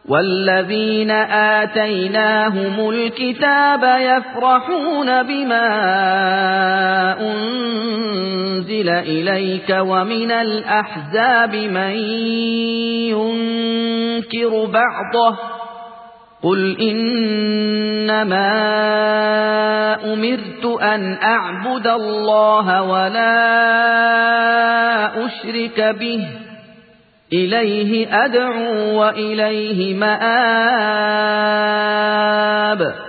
والذين آتيناهم الكتاب يفرحون بما أنزل إليك ومن الأحزاب من ينكر بعضه قل إنما أمرت أن أعبد الله ولا أشرك به إليه أدعو وإليه مآب